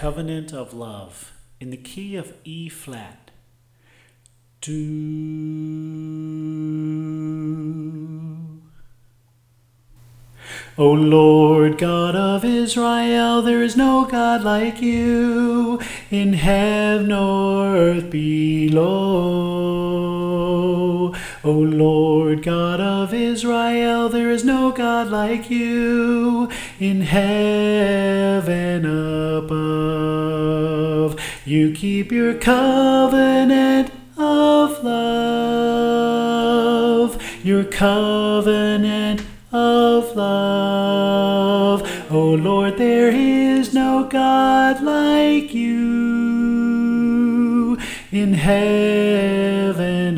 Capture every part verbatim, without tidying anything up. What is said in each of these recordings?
Covenant of Love in the key of E flat. Do. O Lord God of Israel, there is no God like you in heaven or earth below. O Lord God of Israel, there is no God like you in heaven above. You keep your covenant of love, your covenant of love. O Lord, there is no God like you in heaven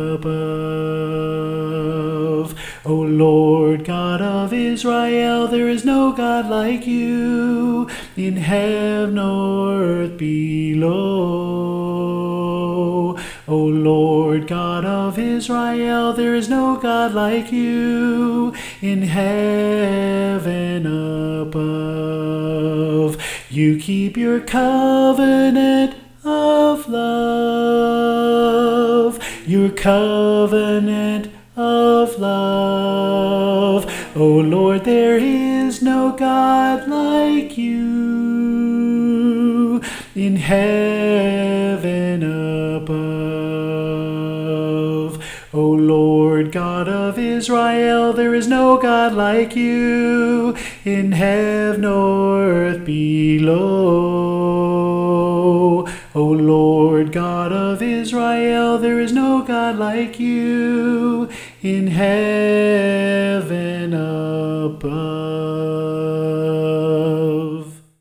above. O Lord God of Israel, there is no God like you in heaven or earth below. O Lord God of Israel, there is no God like you in heaven above. You keep your covenant of love, your covenant of love. O Lord, there is no God like you in heaven above. O Lord God of Israel, there is no God like you in heaven or earth below. O Lord God of Israel, there is no God like you in heaven